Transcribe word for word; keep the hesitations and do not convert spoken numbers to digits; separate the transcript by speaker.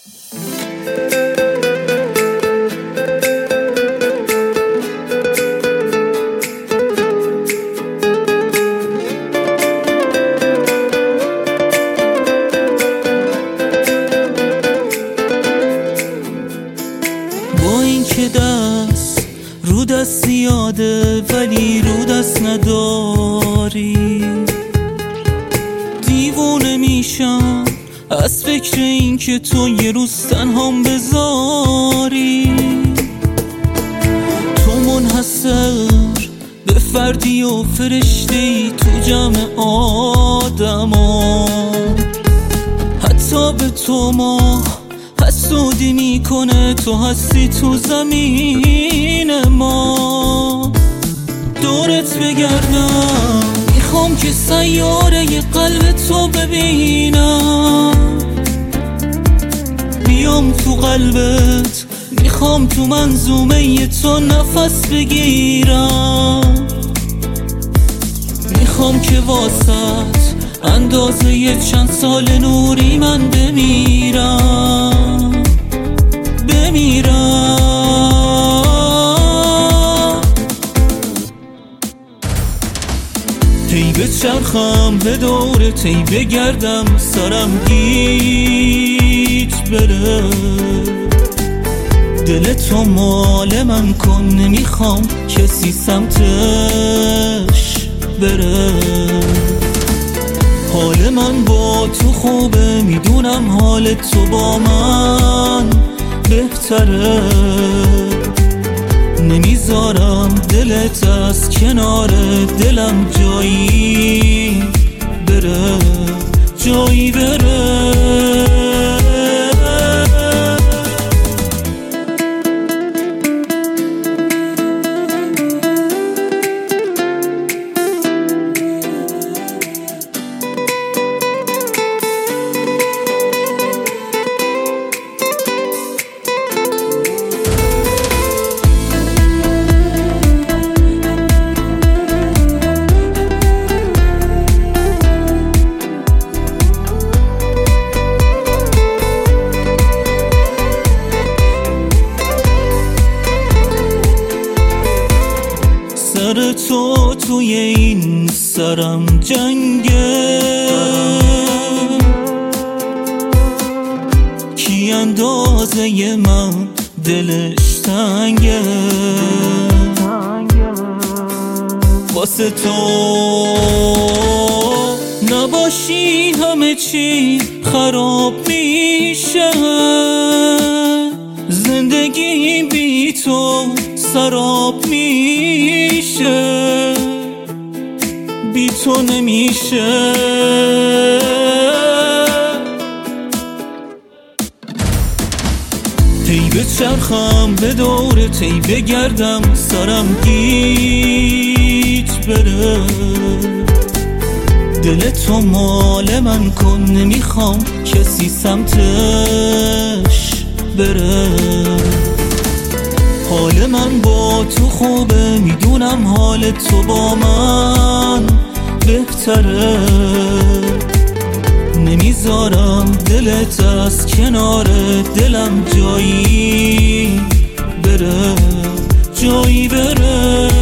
Speaker 1: با این که دست رو دست زیاده ولی رو دست نداری، دیوونه میشم از فکر این که تو یه روز تنهام بذاری. تو منحصر به فردی و فرشته‌ای تو جمع آدما، حتی به تو ما حسودی میکنه، تو هستی تو زمین ما. دورت بگردم میخوام که سیاره ی قلب تو ببینم، بیام تو قلبت، میخوام تو منظومه ی تو نفس بگیرم، میخوام که واسط اندازه ی چند سال نوری من بمیرم بمیرم. هی بچرخم به دورت، هی بگردم سرم هیچ بره، دل تو مال من کن، نمیخوام کسی سمتش بره. حال من با تو خوبه، میدونم حال تو با من بهتره، نمیذارم دلت از کنار دلم جایی بره جایی بره. سر تو توی این سرم جنگه، کی اندازه ی من دلش تنگه، واسه تو نباشی همه چی خراب میشه، زندگی بی تو سراب میشه، بی تو نمیشه. هی بچرخم به دورت، هی بگردم سرم هیچ بره، دل تو مال من کن، نمیخوام کسی سمتش بره. حال من با تو خوبه، میدونم حال تو با من بهتره، نمیذارم دلت از کنار دلم جایی بره جایی بره.